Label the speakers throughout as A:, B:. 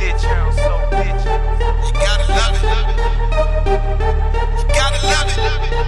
A: bitch. You gotta love it. You gotta love it.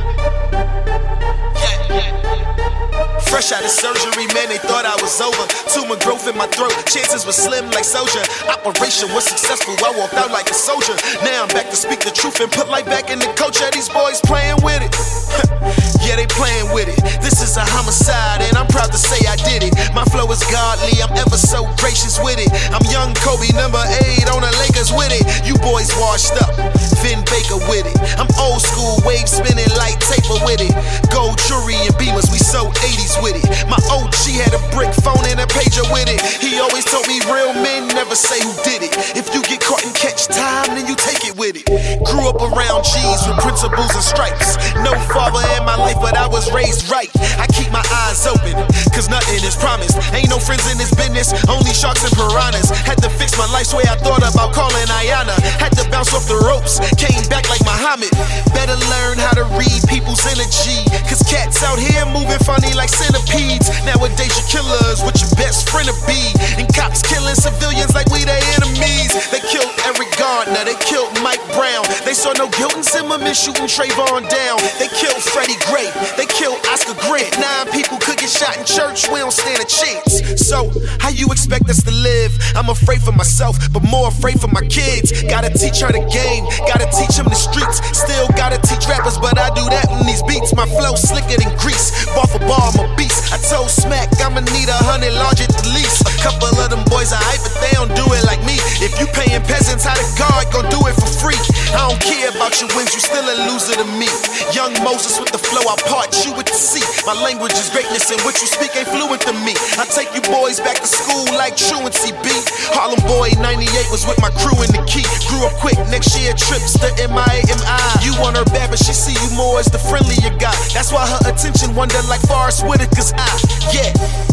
A: Fresh out of surgery, man, they thought I was over. Tumor growth in my throat, chances were slim like Soldier. Operation was successful, I walked out like a soldier. Now I'm back to speak the truth and put life back in the culture. These boys playing with it. Yeah, they playing with it. This is a homicide, and I'm proud to say I did it. My flow is godly, I'm ever so gracious with it. I'm young Kobe, number 8 on the Lakers with it. You boys washed up, Vin Baker with it. I'm old school, wave spinning like taper with it. Gold jewelry and Beamers, we so 80s with it. My OG had a brick phone and a pager with it. He always told me real men never say who did it. If you get caught and catch time, then you take it with it. Grew up around G's with principles and stripes. No father in my life, but I was raised right. I keep my eyes open, cause nothing is promised. Ain't no friends in this business, only sharks and piranhas. Had to fix my life's way, I thought about calling Ayana. Had to bounce off the ropes, came back like Muhammad. Better learn how to read people's energy, cause cats out here moving funny like centipedes. Nowadays you killers with your best friend to be, and cops killing civilians like we their enemies. They killed Eric Gardner, they killed Mike Brown. They saw no guilt in Zimmerman shooting Trayvon down. They killed Freddie Gray, they killed Oscar Grant. 9 people could get shot in church, we don't stand a chance. So, how you expect us to live? I'm afraid for myself, but more afraid for my kids. Gotta teach her the game, gotta teach them the streets. Still gotta teach rappers, but I do that on these beats. My flow slicker than grease, bar for bar, I'm a beast. I told Smack I'ma need 100 large at the least. A couple of them boys are hype, but they don't do it like me. If you paying peasants how to guard, gon' do it for free. I don't care about your wins, you still a loser to me. Young Moses with the flow, I part you with the sea. My language is greatness and what you speak ain't fluent to me. I take you boys back to school like truancy B. Harlem Boy 98 was with my crew in the key. Grew up quick, next year trips to MIA. You want her bad, but she see you more as the friendly you got. That's why her attention wander like Forrest Whitaker's eye. Yeah.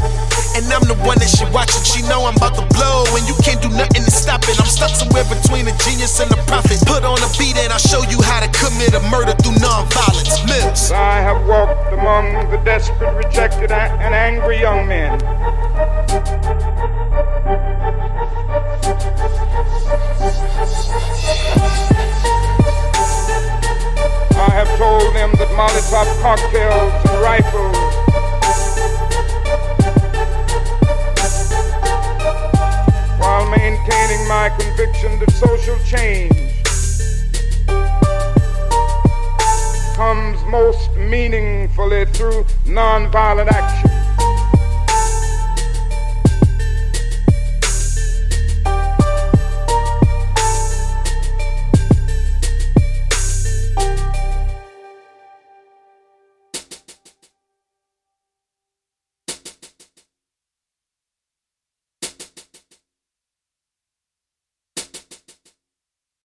A: And I'm the one that she watching. She know I'm about to blow, and you can't do nothing to stop it. I'm stuck somewhere between a genius and a prophet. Put on a beat and I'll show you how to commit a murder through non-violence. Mills.
B: I have walked among the desperate, rejected, and angry young men. I have told them that Molotov cocktails and rifles while maintaining my conviction that social change comes most meaningfully through nonviolent action.